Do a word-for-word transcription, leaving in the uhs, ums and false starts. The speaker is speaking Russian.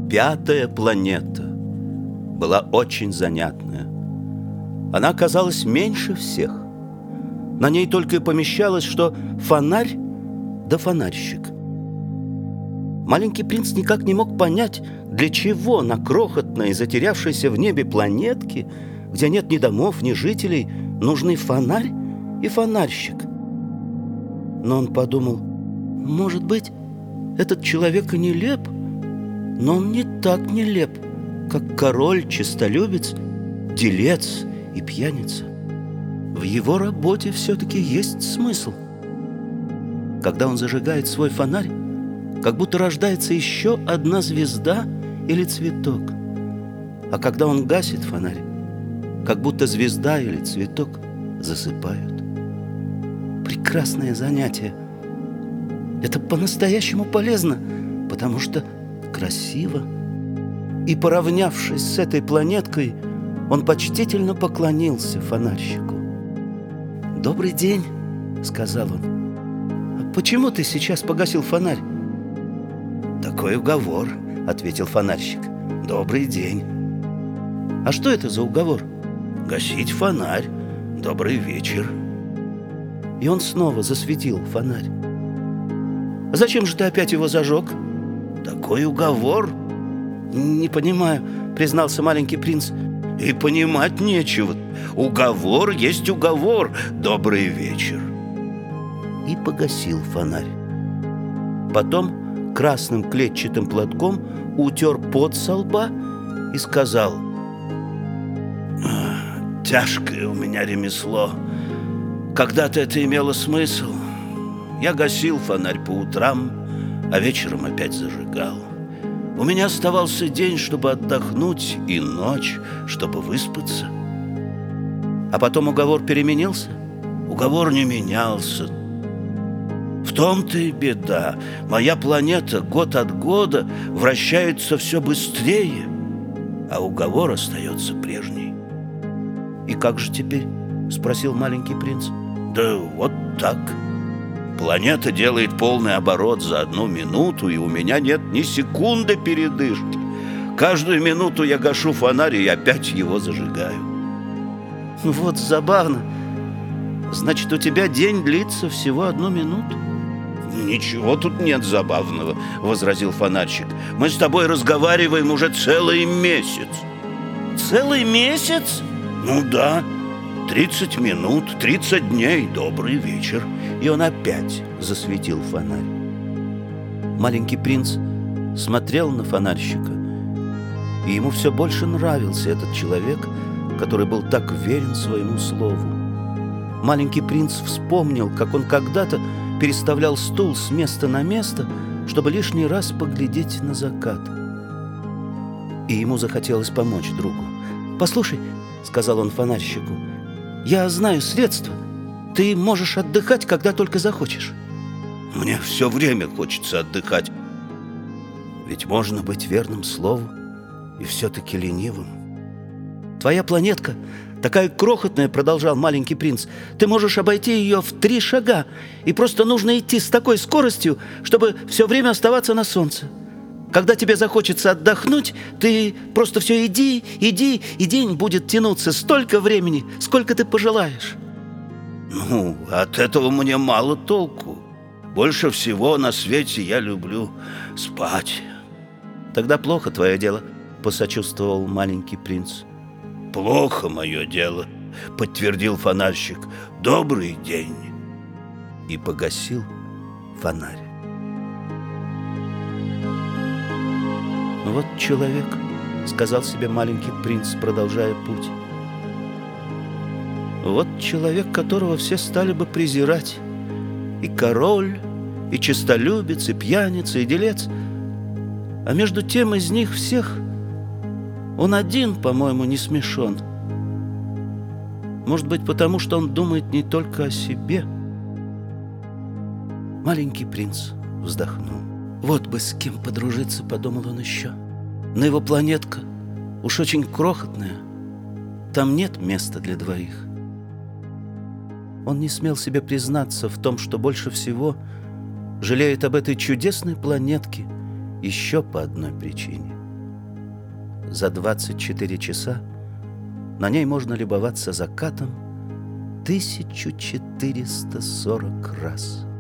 Пятая планета была очень занятная. Она оказалась меньше всех. На ней только и помещалось, что фонарь да фонарщик. Маленький принц никак не мог понять, для чего на крохотной, затерявшейся в небе планетке, где нет ни домов, ни жителей, нужны фонарь и фонарщик. Но он подумал, может быть, этот человек и нелеп, но он не так нелеп, как король, честолюбец, делец и пьяница. В его работе все-таки есть смысл. Когда он зажигает свой фонарь, как будто рождается еще одна звезда или цветок. А когда он гасит фонарь, как будто звезда или цветок засыпают. Прекрасное занятие. Это по-настоящему полезно, потому что красиво. И, поравнявшись с этой планеткой, он почтительно поклонился фонарщику. «Добрый день», — сказал он. «А почему ты сейчас погасил фонарь?» «Такой уговор», — ответил фонарщик. «Добрый день». «А что это за уговор?» «Гасить фонарь. Добрый вечер». И он снова засветил фонарь. «А зачем же ты опять его зажег?» «Такой уговор». «Не понимаю», — признался маленький принц. «И понимать нечего. Уговор есть уговор. Добрый вечер». И погасил фонарь. Потом красным клетчатым платком утер пот со лба и сказал: «Тяжкое у меня ремесло. Когда-то это имело смысл. Я гасил фонарь по утрам, а вечером опять зажигал. У меня оставался день, чтобы отдохнуть, и ночь, чтобы выспаться». А потом уговор переменился? Уговор не менялся. В том-то и беда. Моя планета год от года вращается все быстрее, а уговор остается прежний. «И как же теперь?» — спросил маленький принц. «Да вот так. Планета делает полный оборот за одну минуту, и у меня нет ни секунды передышки. Каждую минуту я гашу фонарь и опять его зажигаю». «Вот забавно. Значит, у тебя день длится всего одну минуту?» «Ничего тут нет забавного», — возразил фонарщик. «Мы с тобой разговариваем уже целый месяц». «Целый месяц?» «Ну да. Тридцать минут, тридцать дней, добрый вечер». И он опять засветил фонарь. Маленький принц смотрел на фонарщика, и ему все больше нравился этот человек, который был так верен своему слову. Маленький принц вспомнил, как он когда-то переставлял стул с места на место, чтобы лишний раз поглядеть на закат. И ему захотелось помочь другу. «Послушай», — сказал он фонарщику, — «я знаю средства. Ты можешь отдыхать, когда только захочешь». «Мне все время хочется отдыхать. Ведь можно быть верным слову и все-таки ленивым». «Твоя планетка такая крохотная, — продолжал маленький принц, — ты можешь обойти ее в три шага, и просто нужно идти с такой скоростью, чтобы все время оставаться на солнце. Когда тебе захочется отдохнуть, ты просто все иди, иди, и день будет тянуться столько времени, сколько ты пожелаешь». «Ну, от этого мне мало толку. Больше всего на свете я люблю спать». «Тогда плохо твое дело», — посочувствовал маленький принц. «Плохо мое дело», — подтвердил фонарщик. «Добрый день». И погасил фонарь. «Вот человек», — сказал себе маленький принц, продолжая путь. «Вот человек, которого все стали бы презирать. И король, и честолюбец, и пьяница, и делец. А между тем из них всех он один, по-моему, не смешон. Может быть, потому что он думает не только о себе». Маленький принц вздохнул. «Вот бы с кем подружиться», — подумал он еще. «Но его планетка уж очень крохотная. Там нет места для двоих». Он не смел себе признаться в том, что больше всего жалеет об этой чудесной планетке еще по одной причине. за двадцать четыре часа на ней можно любоваться закатом тысячу четыреста сорок раз.